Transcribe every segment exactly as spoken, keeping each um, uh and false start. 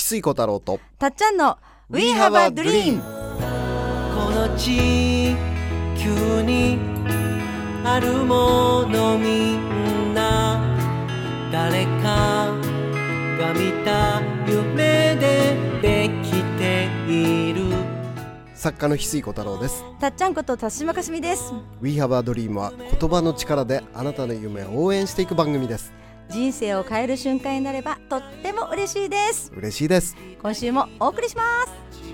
水小太郎とたっちゃんの We have a dream。 この地球にあるものみんな誰かが見た夢でできている。 作家の翡翠小太郎です。 たっちゃんこと田島かすみです。 We have a dream は言葉の力であなたの夢を応援していく番組です。 人生を変える瞬間になればとっても嬉しいです。 嬉しいです。 今週もお送りします。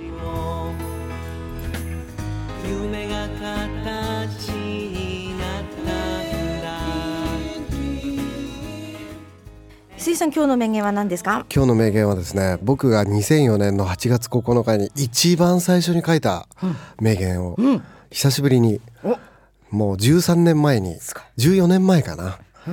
夢が形になったんだ。 翡翠さん、今日の名言は何ですか？ 今日の名言はですね、僕がにせんよねんのはちがつここのかに一番最初に書いた名言を、うん、久しぶりにもうじゅうさんねんまえにじゅうよねんまえかな、うん、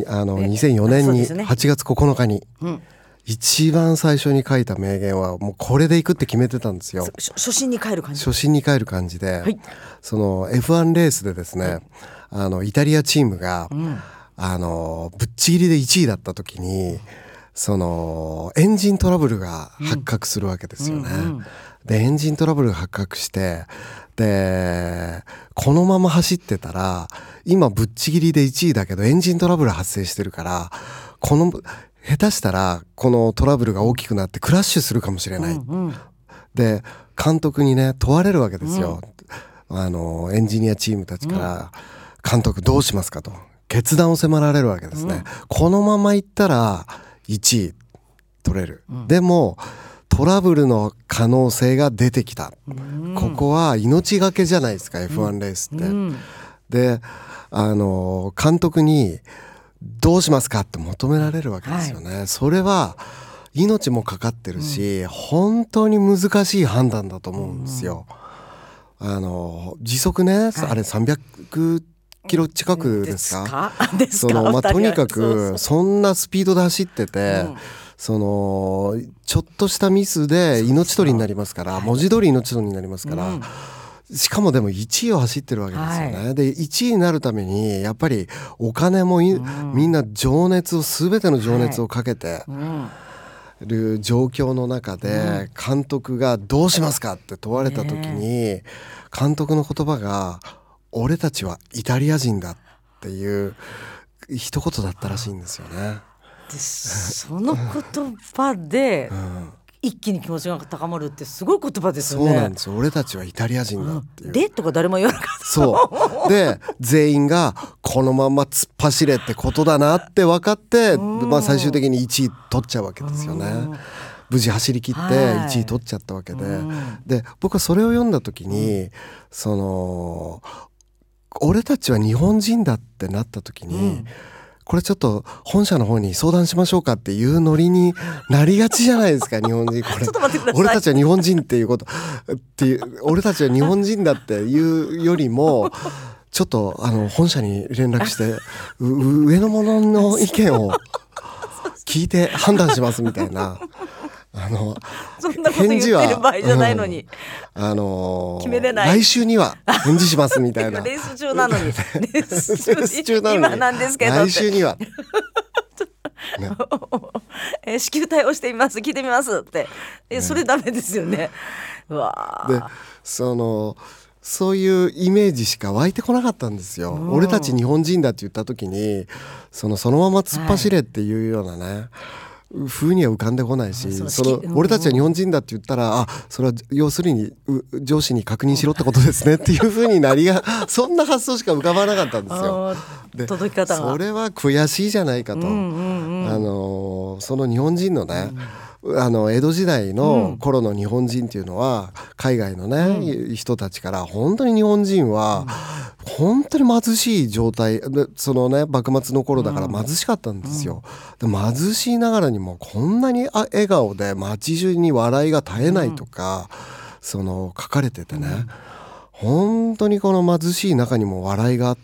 あのにせんよねんにはちがつここのかに、うん、一番最初に書いた名言はもうこれでいくって決めてたんですよ。 初心に帰る感じ。 初心に帰る感じで、はい、その エフワン レースでですね、はい、あのイタリアチームが、うん、あのぶっちぎりでいちいだった時にそのエンジントラブルが発覚するわけですよね、うんうんうん、でエンジントラブルが発覚してでこのまま走ってたら今ぶっちぎりでいちいだけどエンジントラブル発生してるからこの下手したらこのトラブルが大きくなってクラッシュするかもしれない、うんうん、で監督にね問われるわけですよ、うん、あのエンジニアチームたちから、うん、監督どうしますかと決断を迫られるわけですね、うん、このままいったらいちい取れる、うん、でもトラブルの可能性が出てきた、うん、ここは命がけじゃないですか、うん、エフワン レースって、うん、であの監督にどうしますかって求められるわけですよね、はい、それは命もかかってるし、うん、本当に難しい判断だと思うんですよ、うん、あの時速ね、はい、あれさんびゃくキロ近くですか？ですか？その、まあ、とにかくそんなスピードで走ってて、うん、そのちょっとしたミスで命取りになりますから、文字通り命取りになりますから、うん、しかもでもいちいを走ってるわけですよね、はい、でいちいになるためにやっぱりお金も、うん、みんな情熱を全ての情熱をかけてる状況の中で、監督がどうしますかって問われた時に監督の言葉が俺たちはイタリア人だっていう一言だったらしいんですよね。 でその言葉で一気に気持ちが高まるってすごい言葉ですよね。 そうなんですよ。俺たちはイタリア人だっていう、うん、でとか誰も言わなかった。 そうで全員がこのまま突っ走れってことだなって分かって、まあ、最終的にいちい取っちゃうわけですよね。無事走り切っていちい取っちゃったわけで、はい、で僕はそれを読んだ時に、うん、その俺たちは日本人だってなった時に、うん、これちょっと本社の方に相談しましょうかっていうノリになりがちじゃないですか日本人。これちょっと待ってください。俺たちは日本人っていうことっていう俺たちは日本人だっていうよりもちょっとあの本社に連絡して上の者の意見を聞いて判断しますみたいなあのそんなこと言ってる場合じゃないのに、 うん、あのー、 決めれない。 来週には返事しますみたいなレース中なのにレース中なのに今なんですけど来週には、 ねえー、支給対応しています聞いてみますって、え、ね、それダメですよね。うわでそのそういうイメージしか湧いてこなかったんですよ、うん、俺たち日本人だって言った時にそのそのまま突っ走れっていうようなね、はい風には浮かんでこないし、その俺たちは日本人だって言ったら、あ、それは要するに上司に確認しろってことですねっていう風になりがそんな発想しか浮かばなかったんですよ。 で届き方がそれは悔しいじゃないかと、うんうんうん、あのその日本人のね、うん、あの江戸時代の頃の日本人っていうのは海外のね、うん、人たちから本当に日本人は本当に貧しい状態で、そのね幕末の頃だから貧しかったんですよ、うん、で貧しいながらにもこんなに笑顔で街中に笑いが絶えないとか、うん、その書かれててね、うん、本当にこの貧しい中にも笑いがあって、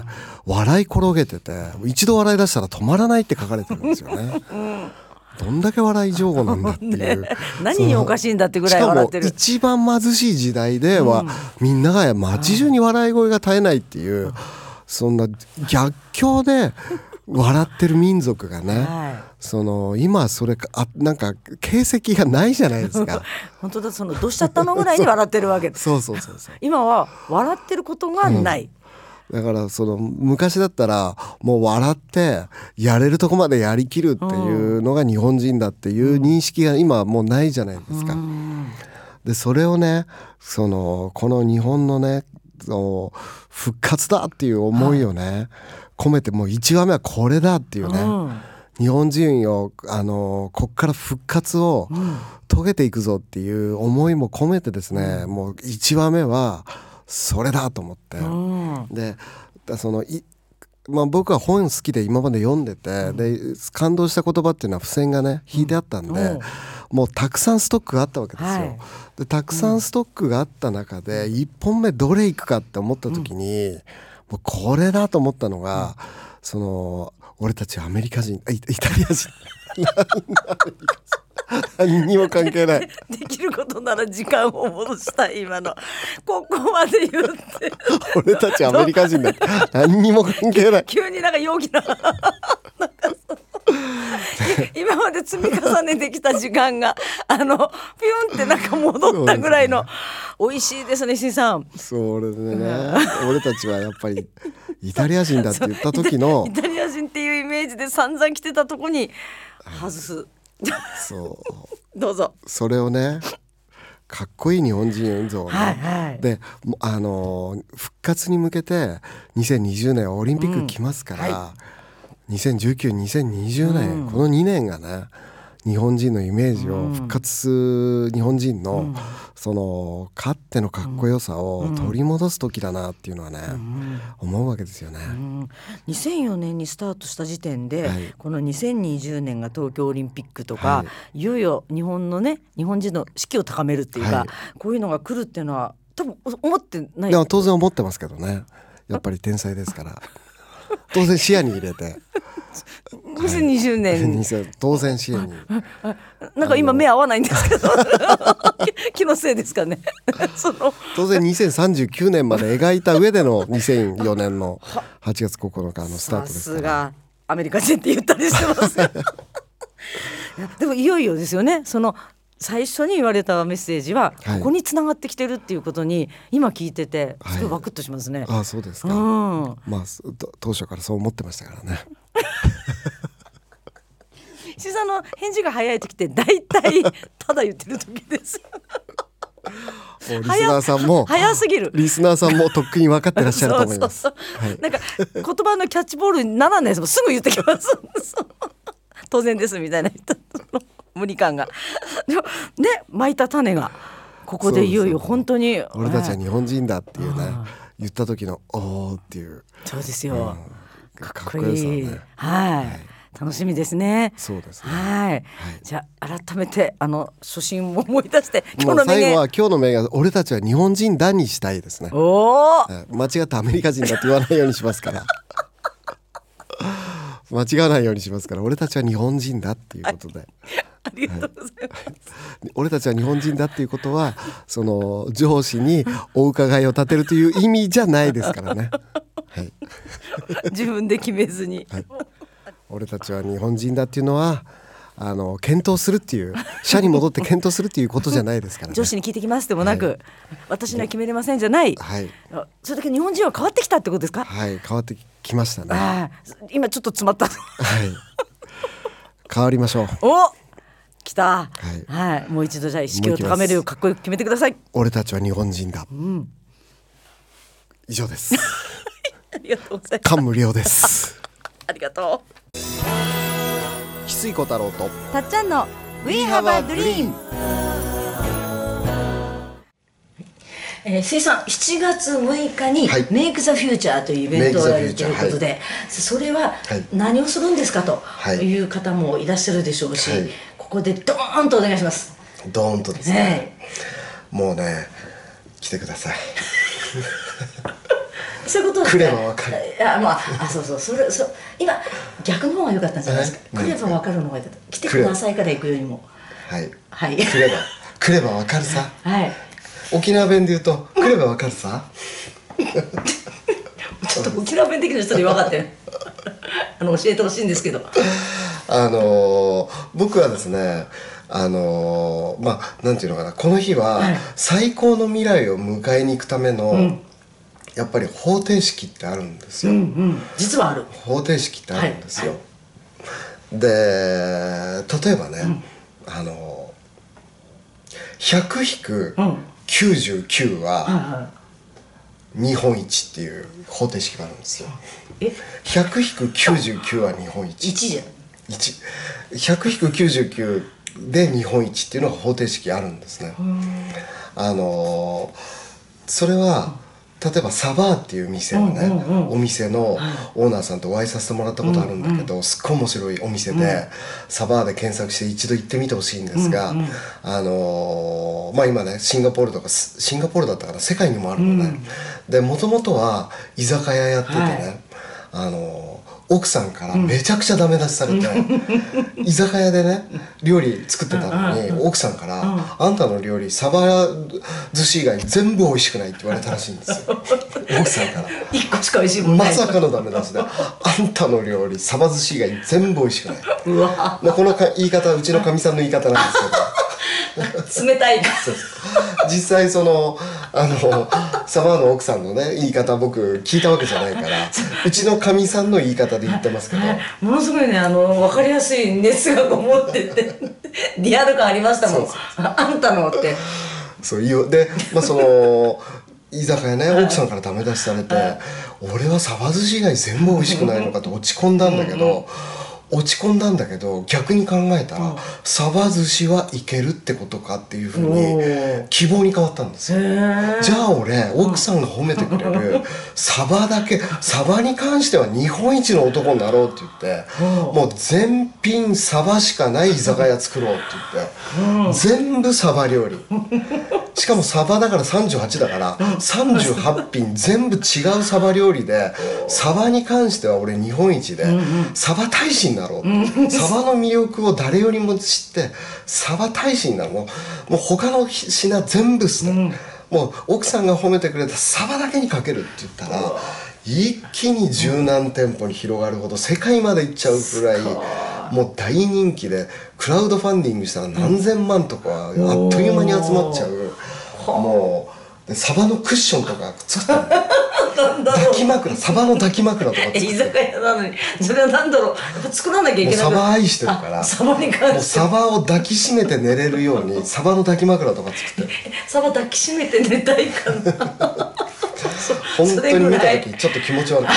うん、笑い転げてて一度笑い出したら止まらないって書かれてるんですよね、うんどんだけ笑い上手なんだっていう、ね、 何におかしいんだってぐらい笑ってる。 しかも一番貧しい時代では、うん、みんなが街中に笑い声が絶えないっていう、うん、そんな逆境で笑ってる民族がね、はその今それかあなんか形跡がないじゃないですか本当だ、そのどうしちゃったのぐらいに笑ってるわけですそうそうそうそう今は笑ってることがない、 うん、だからその昔だったらもう笑ってやれるとこまでやりきるっていうのが日本人だっていう認識が今はもうないじゃないですか、うん、でそれをねそのこの日本のねその復活だっていう思いをね、はい、込めてもういちわめはこれだっていうね、うん、日本人をあのこっから復活を遂げていくぞっていう思いも込めてですね、うん、もういちわめはそれだと思って、うん、でそのい、まあ、僕は本好きで今まで読んでて、うん、で感動した言葉っていうのは付箋がね引いてあったんで、うん、もうたくさんストックがあったわけですよ、はい、でたくさんストックがあった中でいっぽんめどれいくかって思った時に、うん、もうこれだと思ったのが、うん、その俺たちはアメリカ人イ, イタリア人何にも関係ないできることなら時間を戻したい今のここまで言って俺たちアメリカ人だって何にも関係ない急になんか陽気ななんか今まで積み重ねてきた時間があのピュンってなんか戻ったぐらいの、ね、美味しいですね石井さん。 それでね俺たちはやっぱりイタリア人だって言った時のイタリア人っていうイメージで散々来てたとこに外すそうどうぞそれをねかっこいい日本人像をね、はいはい、であの復活に向けてにせんにじゅうねんオリンピック来ますから、うんはい、にせんじゅうきゅう、にせんにじゅうねん、うん、このにねんがね日本人のイメージを復活する日本人の、うん、そのかってのかっこよさを取り戻す時だなっていうのはね、うん、思うわけですよね、うん、 にせんよねんにスタートした時点で、はい、このにせんにじゅうねんが東京オリンピックとか、はい、いよいよ日本のね日本人の士気を高めるっていうか、はい、こういうのが来るっていうのは多分思ってない。 いや当然思ってますけどねやっぱり天才ですから当然視野に入れてにせんにじゅうねん、 はい、当然視野になんか今目合わないんですけど気のせいですかねその当然にせんさんじゅうきゅうねんまで描いた上でのにせんよねんのはちがつここのかのスタートですから。さすがアメリカ人って言ったりしてますでもいよいよですよね。その最初に言われたメッセージはここに繋がってきてるっていうことに今聞いててすごいワクッとしますね、 はい、ああそうですか、うん、まあ当初からそう思ってましたからね石井さんの返事が早い時って大体ただ言ってる時ですリスナーさんも早すぎるリスナーさんもとっくに分かってらっしゃると思いますそうそうそう、はい、なんか言葉のキャッチボールにならないですもんすぐ言ってきます当然ですみたいな無理感がでもね巻いた種がここでいよいよ本当に俺たちは日本人だっていうね言った時のおーっていうそうですよ、うん、 かっこよさをねはい、はい、楽しみですね。 そうですね、 はい、はい、じゃあ改めてあの初心を思い出して今日の名言、もう最後は今日の名言俺たちは日本人だにしたいですね。 お間違ったアメリカ人だって言わないようにしますから間違わないようにしますから俺たちは日本人だっていうことで、はい、 ありがとうございます、はい、 俺たちは日本人だっていうことはその上司にお伺いを立てるという意味じゃないですからね、はい、 自分で決めずに、 はい、俺たちは日本人だっていうのはあの検討するっていう社に戻って検討するっていうことじゃないですからね上司に聞いてきますでもなく、はい、私には決めれませんじゃない、はい、それだけ日本人は変わってきたってことですか。 はい変わってきましたね。 あ今ちょっと詰まったはい変わりましょう。 お来た、はいはい、もう一度じゃあ意識を高めるようかっこよく決めてください。 俺たちは日本人だ、うん、以上ですありがとうございます。 感無量ですありがとう。 翡翠小太郎とたっちゃんの We have a dream。えー、生さんしちがつむいかに、はい、メイクザフューチャーというイベントをやるということで、はい、それは何をするんですかという方もいらっしゃるでしょうし、はい、ここでドーンとお願いします。 ドーンとですね、ねもうね来てくださいそういうことですね。来ればわかる。 いやまああそうそうそれそ今逆の方が良かったんじゃないですか。来ればわかるのが良かった。来てくださいから行くよりも。 はいはい。 来れば来ればわかるさ。 はい。 沖縄弁で言うと来ればわかるさ。 ちょっと沖縄弁的な人に分かってあの教えてほしいんですけど。 あのー、僕はですね、あのー、まあなんていうのかな、この日は最高の未来を迎えに行くための、うん、やっぱり方程式ってあるんですよ、うんうん、 実はある方程式ってあるんですよ、はいはい、で例えばね、うん、あのひゃくひくきゅうじゅうきゅうは日本一っていう方程式があるんですよ。え ひゃくひくきゅうじゅうきゅうは日本一。 いちじゃん。 いち ひゃくひくきゅうじゅうきゅうで日本一っていうのが方程式あるんですね。あのそれは例えばサバーっていう店のね、うんうんうん、お店のオーナーさんとお会いさせてもらったことあるんだけど、うんうん、すっごい面白いお店で、うん、サバーで検索して一度行ってみてほしいんですが、うんうん、あのー、まあ今ねシンガポールとかシンガポールだったから世界にもあるのね、うん、でもともとは居酒屋やっててね、はい、あのー奥さんからめちゃくちゃダメ出しされて、うん、居酒屋でね料理作ってたのに、うん、奥さんから、うん、あんたの料理サバ寿司以外全部美味しくないって言われたらしいんですよ奥さんからいっこしか美味しいもんないまさかのダメ出しであんたの料理サバ寿司以外全部美味しくないうわ、まあ、この言い方はうちのかみさんの言い方なんですけど冷たい実際そのあのサバの奥さんのね言い方僕聞いたわけじゃないからうちのかみさんの言い方で言ってますけど、はい、 ものすごいねあの分かりやすい熱がこもっててリアル感ありましたもん。あんたのってそう言うで、まあその居酒屋ね奥さんからダメ出しされて、はい、俺はサバ寿司以外全部美味しくないのかと落ち込んだんだけど落ち込んだんだけど逆に考えたら、うん、サバ寿司はいけるってことかっていうふうに希望に変わったんですよ。じゃあ俺奥さんが褒めてくれる、うん、サバだけサバに関しては日本一の男になろうって言って、うん、もう全品サバしかない居酒屋作ろうって言って、うん、全部サバ料理しかもサバだからさんじゅうはちだからさんじゅうはち品全部違うサバ料理でサバに関しては俺日本一でサバ大使になろう、うん、サバの魅力を誰よりも知ってサバ大使になるもう、もう他の品全部すね、うん、もう奥さんが褒めてくれたサバだけにかけるって言ったら一気に十何店舗に広がるほど世界まで行っちゃうくらいもう大人気でクラウドファンディングしたら何千万とかあっという間に集まっちゃう、もうでサバのクッションとか作ったの抱き枕サバの抱き枕とか作って居酒屋なのにそれは何だろう作らなきゃいけない。 もうサバ愛してるからサバに関してもうサバを抱きしめて寝れるようにサバの抱き枕とか作ってサバ抱きしめて寝たいかな本当に見た時ちょっと気持ち悪かった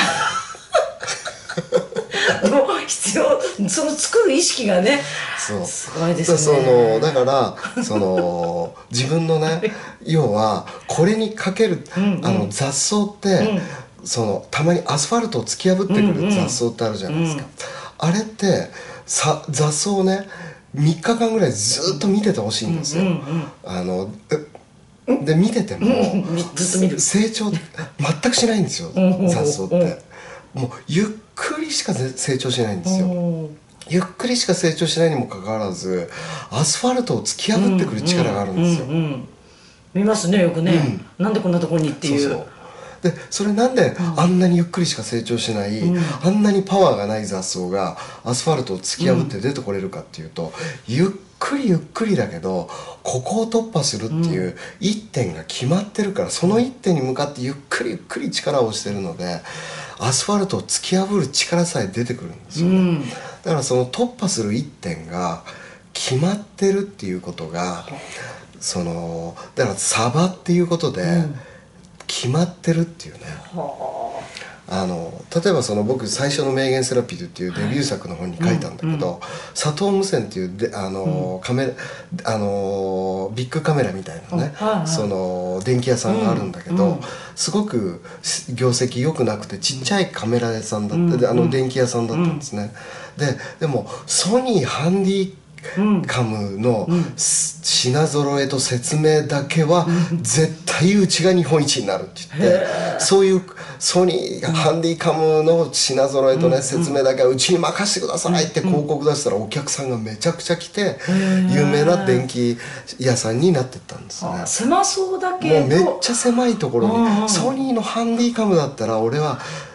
でも必要その作る意識がねそうすごいですね。 そのだからその自分のね要はこれにかける、うんうん、あの雑草って、うん、そのたまにアスファルトを突き破ってくる雑草ってあるじゃないですか、うんうん、あれってさ雑草をねみっかかんぐらいずっと見ててほしいんですよ、うんうんうん、あので見てても、うん、ずっと見る成長全くしないんですよ雑草って、もうゆっくりしか成長しないんですよ。ゆっくりしか成長しないにもかかわらずアスファルトを突き破ってくる力があるんですよ、うんうんうんうん、 見ますねよくね、うん、なんでこんなとこにっていう。 そうそうでそれなんであんなにゆっくりしか成長しない、うん、あんなにパワーがない雑草がアスファルトを突き破って出てこれるかっていうと、うん、ゆっくりゆっくりだけどここを突破するっていう一点が決まってるから、その一点に向かってゆっくりゆっくり力をしてるのでアスファルトを突き破る力さえ出てくるんですよね、うん、だからその突破する一点が決まってるっていうことがそのだからサバっていうことで、うん決まってるっていうね、あの例えばその僕最初の名言セラピーっていうデビュー作の本に書いたんだけど、はいうん、佐藤無線っていうであの、うん、カメラあのビッグカメラみたいなね、はいはい、その電気屋さんがあるんだけど、うん、すごく業績良くなくてちっちゃいカメラ屋さんだった、うん、であの電気屋さんだったんですね、うん、ででもソニーハンディカムの品揃えと説明だけは絶対うちが日本一になるって言って、そういうソニーハンディカムの品揃えとね説明だけはうちに任せてくださいって広告出したらお客さんがめちゃくちゃ来て有名な電気屋さんになってったんですね。 狭そうだけどもうめっちゃ狭いところにソニーのハンディカムだったら俺は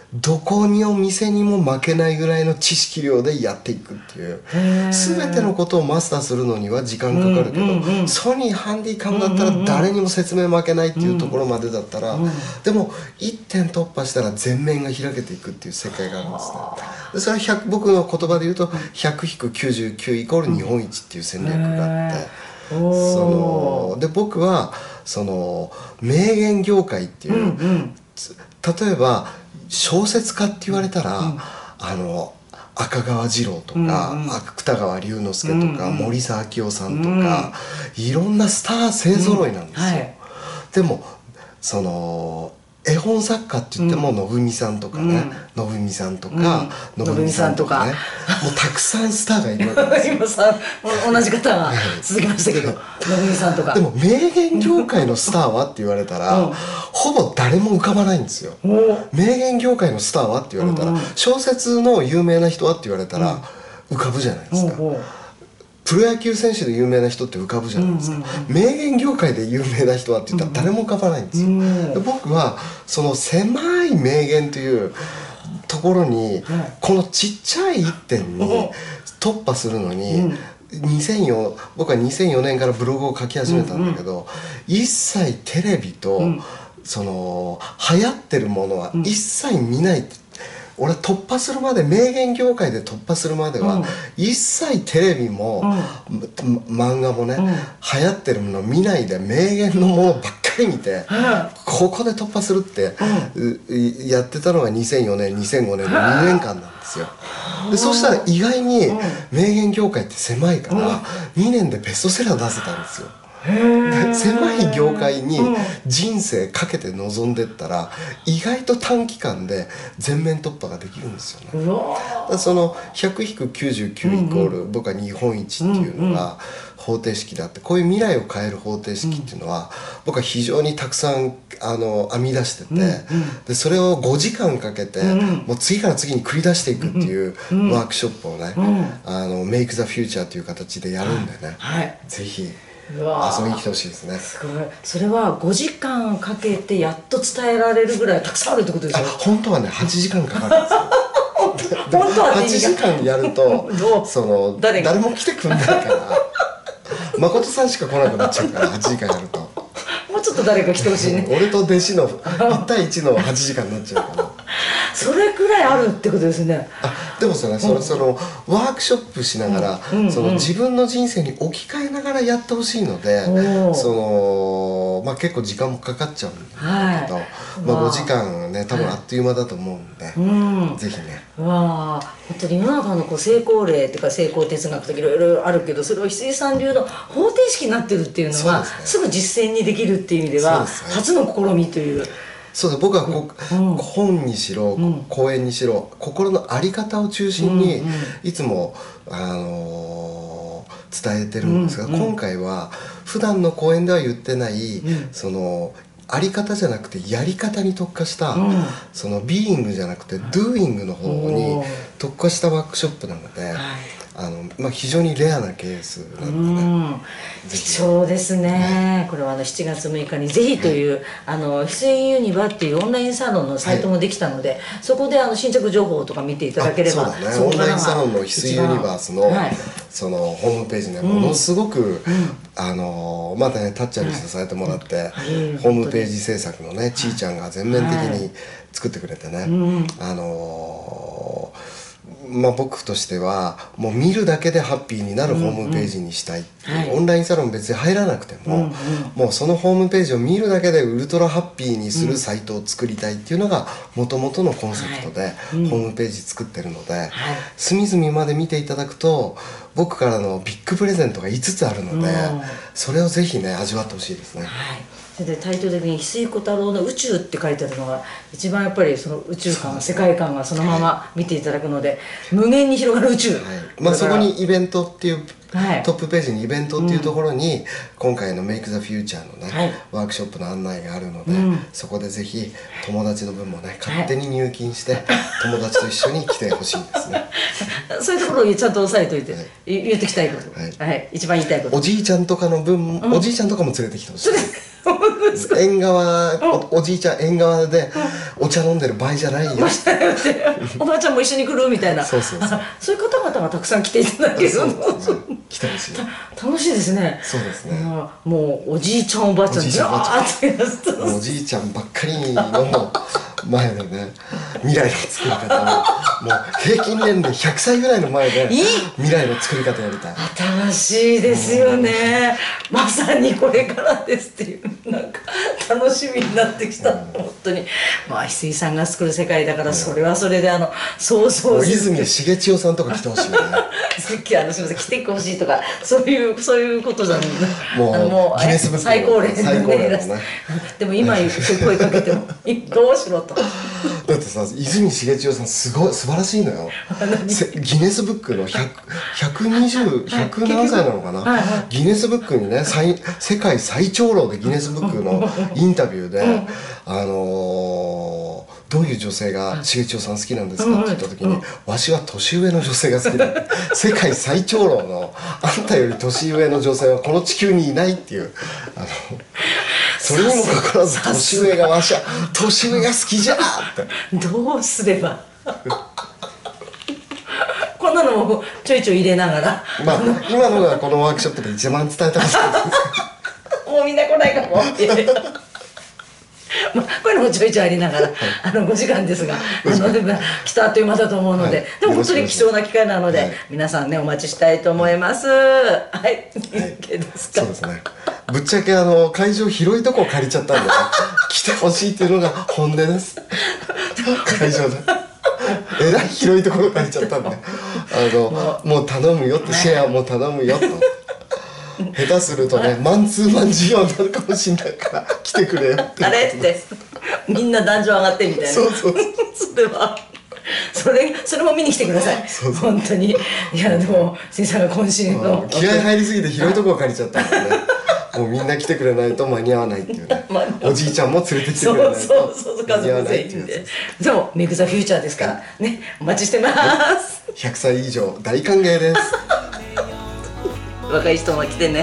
どこにお店にも負けないぐらいの知識量でやっていくっていう、全てのことをマスターするのには時間かかるけど、うんうんうん、ソニーハンディカムだったら誰にも説明負けないっていうところまでだったら、うんうん、でもいってん突破したら全面が開けていくっていう世界があるんですね。でそれはひゃく僕の言葉で言うと ひゃくひくきゅうじゅうきゅう イコール日本一っていう戦略があって、そので僕はその名言業界っていう、うんうん、例えば小説家って言われたら、うん、あの赤川次郎とか、うんうん、芥川龍之介とか、うんうん、森沢明夫さんとか、うん、いろんなスター勢ぞろいなんですよ、うんはい、でもその絵本作家って言っても、うん、信美さんとかね、うん、信美さんとか、うん、信美さんとかね、もうたくさんスターがいるわけですよ今さ同じ方が続きましたけど信美さんとか。 でも名言業界のスターはって言われたら、うん、ほぼ誰も浮かばないんですよ。名言業界のスターはって言われたら、うんうん、小説の有名な人はって言われたら、うん、浮かぶじゃないですか、うんうん、プロ野球選手で有名な人って浮かぶじゃないですか、うんうんうん、名言業界で有名な人はって言ったら誰も浮かばないんですよ、うんうん、で僕はその狭い名言というところに、うん、このちっちゃい一点に突破するのに、うんにせんよん僕はにせんよねんからブログを書き始めたんだけど、うんうん、一切テレビと、うん、その流行ってるものは一切見ないって、うん、俺は突破するまで名言業界で突破するまでは、うん、一切テレビも、うん、漫画もね、うん、流行ってるものを見ないで名言のものばっかり見て、うん、ここで突破するって、うん、やってたのがにせんよねんにせんごねんのにねんかんなんですよ。でそしたら意外に名言業界って狭いから、うん、にねんでベストセラー出せたんですよ。で狭い業界に人生かけて臨んでったら意外と短期間で全面突破ができるんですよね。だからその ひゃくひくきゅうじゅうきゅう イコール、うんうん、僕は日本一っていうのが方程式であって、こういう未来を変える方程式っていうのは僕は非常にたくさんあの編み出してて、うんうん、でそれをごじかんかけて、うん、もう次から次に繰り出していくっていうワークショップをね、うん、あの Make the Future という形でやるんでね、はい、ぜひ遊びに来てほしいですね。 すごい。それはごじかんかけてやっと伝えられるぐらいたくさんあるってことですよ。 本当はねはちじかんかかるんですよ本当ははちじかんやるとその 誰, 誰も来てくんないから誠さんしか来なくなっちゃうからはちじかんやるともうちょっと誰か来てほしいね俺と弟子のいち対いちのはちじかんになっちゃうからそれくらいあるってことですね。 あでもそれ、そのそのワークショップしながら、うんうん、その自分の人生に置き換えながらやってほしいので、そのまあ結構時間もかかっちゃうんだけど、はい、まあごじかんね多分あっという間だと思うんで、はい、ぜひね。 わあ本当に世の中のこう成功例っていうか成功哲学とかいろいろあるけど、それを翡翠さん流の方程式になってるっていうのは す,、ね、すぐ実践にできるっていう意味では初の試みという。 そうだ僕はこ、うん、本にしろ、うん、講演にしろ心の在り方を中心に、うんうん、いつも、あのー、伝えてるんですが、うんうん、今回は普段の講演では言ってない、うん、その在り方じゃなくてやり方に特化した、うん、そのビーイングじゃなくてドゥーイングの方に特化したワークショップなので、はい、あのまあ、非常にレアなケースなので、ね、うん貴重ですね、はい、これはあのしちがつむいかにぜひという、はい、あの翡翠ユニバっていうオンラインサロンのサイトもできたので、はい、そこであの新着情報とか見ていただければ、 そうだね、オンラインサロンの翡翠ユニバースの、はい、そのホームページね、ものすごく、うん、あのまたねタッチャーに支えてもらって、はい、ホームページ制作のねちーちゃんが全面的に作ってくれてね、はい、あのーまあ、僕としてはもう見るだけでハッピーになるホームページにしたいっていう、うんうんはい、オンラインサロン別に入らなくても、うんうん、もうそのホームページを見るだけでウルトラハッピーにするサイトを作りたいっていうのがもともとのコンセプトでホームページ作ってるので、はい、隅々まで見ていただくと僕からのビッグプレゼントがいつつあるので、うん、それをぜひね味わってほしいですね。はいでタイトル的に翡翠小太郎の宇宙って書いてあるのが一番やっぱりその宇宙観世界観がそのまま見ていただくので、はい、無限に広がる宇宙、はいまあ、そこにイベントっていう、はい、トップページにイベントっていうところに、うん、今回の Make the Future のね、はい、ワークショップの案内があるので、うん、そこでぜひ友達の分もね勝手に入金して、はい、友達と一緒に来てほしいですねそういうところをちゃんと押さえといて、はい、言ってきたいこと、はいはい、一番言いたいこと、 おじいちゃんとかの分、うん、おじいちゃんとかも連れてきてほしい縁側、お, おじいちゃん縁側でお茶飲んでる場合じゃないよおばあちゃんも一緒に来るみたいな、 そうそうそう、 そういう方々がたくさん来ていただけるの、 来てほしい。 楽しいですね。 そうですね。 もうおじいちゃんおばあちゃんじゃーってやつと、 おじいちゃんばっかりの前でね、未来の作り方をもう平均年齢ひゃくさいぐらいの前で未来の作り方やりたい。 新しいですよね。まさにこれからですっていう、なんか楽しみになってきた、うん、本当に。まあ翡翠さんが作る世界だから、それはそれであの想像する。 泉重千代さんとか来てほしいよね。 さっきあのすみません、来てほしいとかそういうそういうことじゃない。 もうあのもうギネスブック最高齢で最高齢ですね。 でも今声かけてもどうしろと。 だってさ、泉重千代さんすごい素晴らしいのよ。ギネスブックのひゃくにじゅう、ひゃく何歳なのかな、はいはい、ギネスブックにね、世界最長老でギネスブックのインタビューで、あのーどういう女性が重千代さん好きなんですかって言った時に、わしは年上の女性が好きだ世界最長老のあんたより年上の女性はこの地球にいないっていう、あのそれにもかかわらず年上がわしは年上が好きじゃってどうすればこんなのもちょいちょい入れながら、 まあ今のがこのワークショップで一番伝えたかったもうみんな来ないかもまあ、こういうのもちょいちょいありながら、はい、あのごじかんですが、あのでも来たあっという間だと思うので、はい、でも本当に貴重な機会なので、はい、皆さんねお待ちしたいと思います。はい、はい、いいですか。 そうですね。ぶっちゃけあの会場広いとこ借りちゃったんで来てほしいっていうのが本音です。会場でえらい広いところ借りちゃったんで、あのもう、もう頼むよって、シェアも頼むよと。下手するとね、マンツーマン需要になるかもしれないから来てくれよってあれってみんな壇上上がってみたいな。 そうそうそれはそれそれも見に来てください。そうそう本当に。いやでも新さんが渾身の気合入りすぎて広いところ借りちゃったんでねもうみんな来てくれないと間に合わないっていうねおじいちゃんも連れてきてくれないと間に合わないっていうやつ。 でもメイクザフューチャーですからね、お待ちしてます。 ひゃくさい以上大歓迎です。 若い人も来てね。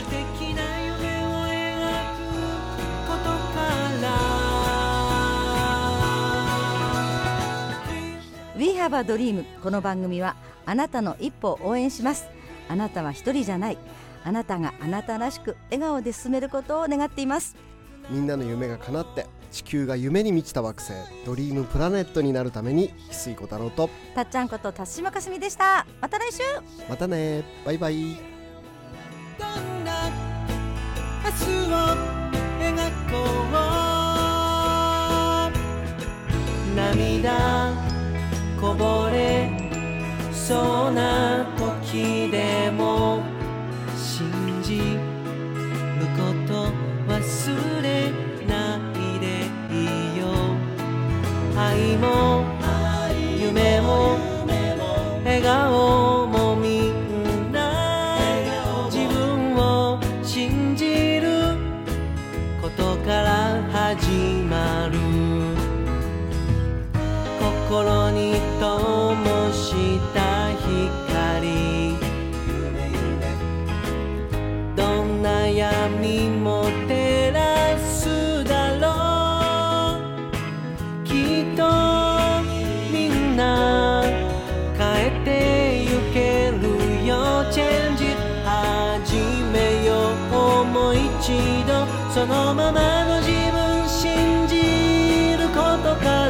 We have a dream。 この番組はあなたの一歩を応援します。あなたは一人じゃない。あなたがあなたらしく笑顔で進めることを願っています。 みんなの夢が叶って地球が夢に満ちた惑星ドリームプラネットになるために、翡翠小太郎とたっちゃんこと辰島かすみでした。また来週。 またね、バイバイ。 どんな明日を描こう。涙こぼれそうな時でも信じること忘れないでいいよ。愛も夢も笑顔もみんな自分を信じることから始まる。心に灯した光、どんな闇も照らすだろう。きっとみんな変えてゆけるよ。チェンジ始めよう。もう一度そのままの自分信じることから。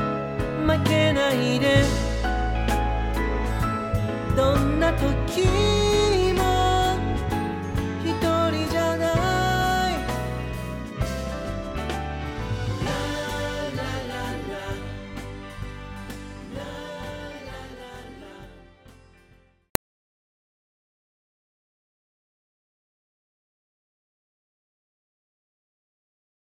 負けないで、どんな時